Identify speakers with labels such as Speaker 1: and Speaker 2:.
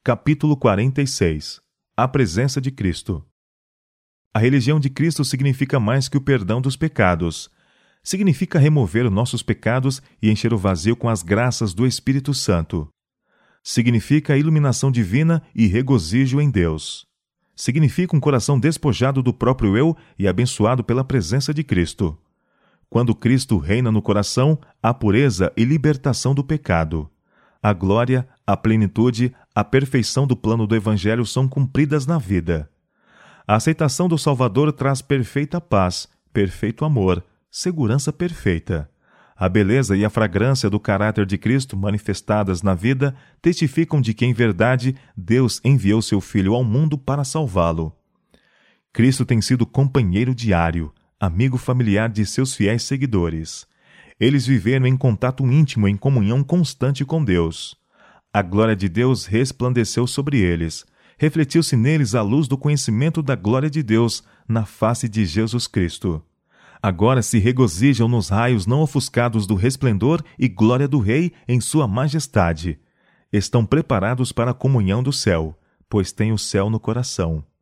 Speaker 1: Capítulo 46. A presença de Cristo. A religião de Cristo significa mais que o perdão dos pecados. Significa remover nossos pecados e encher o vazio com as graças do Espírito Santo. Significa a iluminação divina e regozijo em Deus. Significa um coração despojado do próprio eu e abençoado pela presença de Cristo. Quando Cristo reina no coração, há pureza e libertação do pecado. A glória, a plenitude, a perfeição do plano do Evangelho são cumpridas na vida. A aceitação do Salvador traz perfeita paz, perfeito amor, segurança perfeita. A beleza e a fragrância do caráter de Cristo manifestadas na vida testificam de que, em verdade, Deus enviou seu Filho ao mundo para salvá-lo. Cristo tem sido companheiro diário, amigo familiar de seus fiéis seguidores. Eles viveram em contato íntimo, em comunhão constante com Deus. A glória de Deus resplandeceu sobre eles. Refletiu-se neles a luz do conhecimento da glória de Deus na face de Jesus Cristo. Agora se regozijam nos raios não ofuscados do resplendor e glória do Rei em sua majestade. Estão preparados para a comunhão do céu, pois têm o céu no coração.